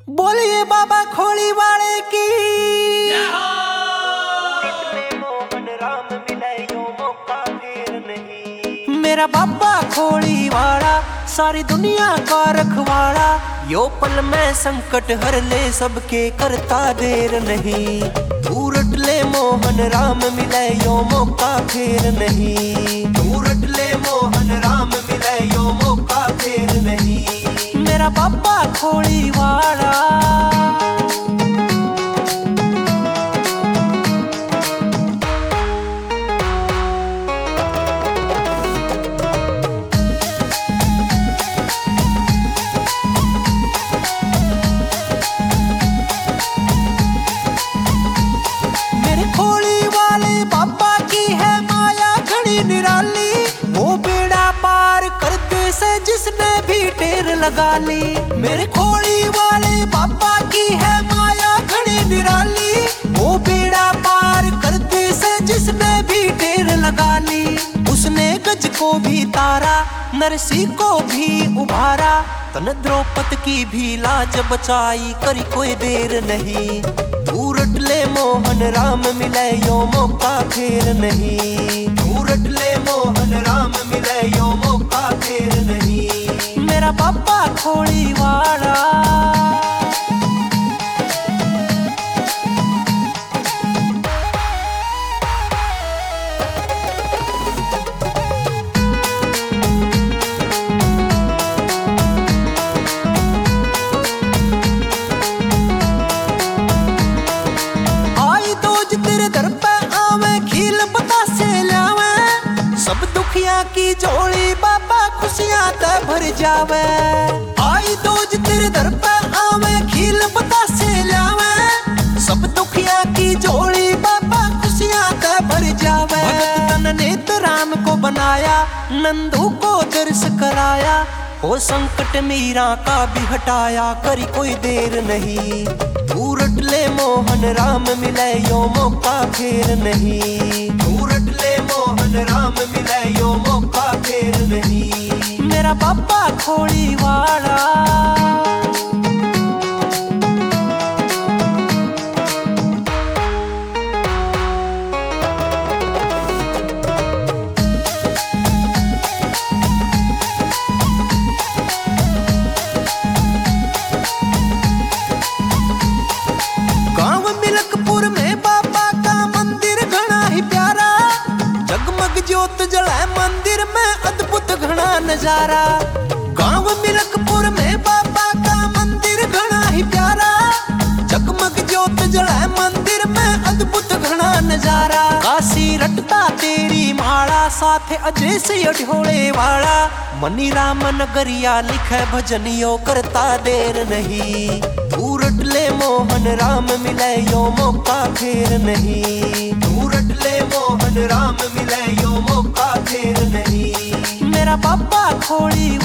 बोलिए बाबा खोली वाले की। मेरा बाबा खोली वाला सारी दुनिया का रखवाला, यो पल में संकट हर ले सबके करता देर नहीं। तू रट ले मोहन राम मिले यो मौका फेर नहीं। तू रट ले मोहन राम मिले यो मौका फेर नहीं। मेरा बाबा खोली वाला जिसने भी टेर लगा ली। मेरे खोली वाले बाबा की है माया घड़ी निराली, वो बेड़ा पार करते से जिसने भी टेर लगा ली। उसने गज को भी तारा नरसी को भी उभारा, तन द्रौपद की भी लाज बचाई करी कोई देर नहीं। तू रट ले मोहन राम मिले यो मौका फेर नहीं। तू रट ले मोहन राम मिले यो मौका फेर नहीं। मेरा बाबा खोली वाला आई दोज तेरे दर पे आवे, खील बतासे लावे, सब दुखिया की झोली बाबा खुशियां ते भर जावे। आई दोज तेरे दर पे आवे, खील बतासे लावे, सब दुखिया की झोली बाबा खुशियां ते भर जावे। भगत तन नेत राम को बनाया, नंदू को दर्श कराया, हो संकट मीरा का भी हटाया करी कोई देर नहीं। तू रट ले मोहन राम मिले यो मौका फेर नहीं। तू रट ले मोहन राम मिले यो मौका फेर नहीं। मेरा बाबा खोली वाला ज्योत जलाए मंदिर में अद्भुत घना नजारा। गांव मिलकपुर में बाबा का मंदिर घना ही प्यारा, जगमग ज्योत जलाए मंदिर में अद्भुत घना नजारा। काशी रटता तेरी माला साथ अजय से ढोले वाला, मनी राम नगरिया लिखे भजनियो करता देर नहीं। तू रट ले मोहन राम मिले यो मौका फेर नहीं। तू रट ले मोहन राम मिले यो मौका फेर नहीं। मेरा बाबा खोली